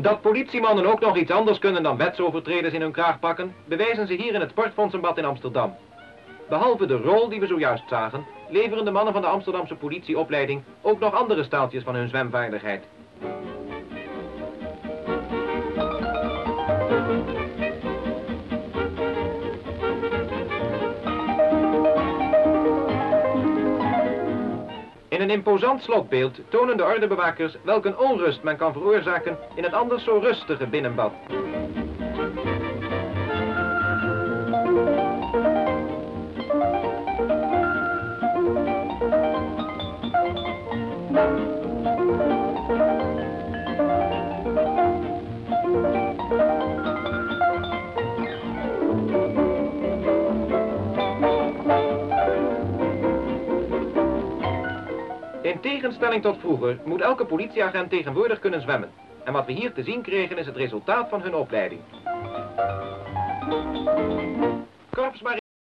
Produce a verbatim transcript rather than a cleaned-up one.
Dat politiemannen ook nog iets anders kunnen dan wetsovertreders in hun kraag pakken, bewijzen ze hier in het Sportfondsenbad in Amsterdam. Behalve de rol die we zojuist zagen, leveren de mannen van de Amsterdamse politieopleiding ook nog andere staaltjes van hun zwemvaardigheid. In een imposant slotbeeld tonen de ordebewakers welke onrust men kan veroorzaken in het anders zo rustige binnenbad. In tegenstelling tot vroeger moet elke politieagent tegenwoordig kunnen zwemmen. En wat we hier te zien kregen is het resultaat van hun opleiding. Korpsmarine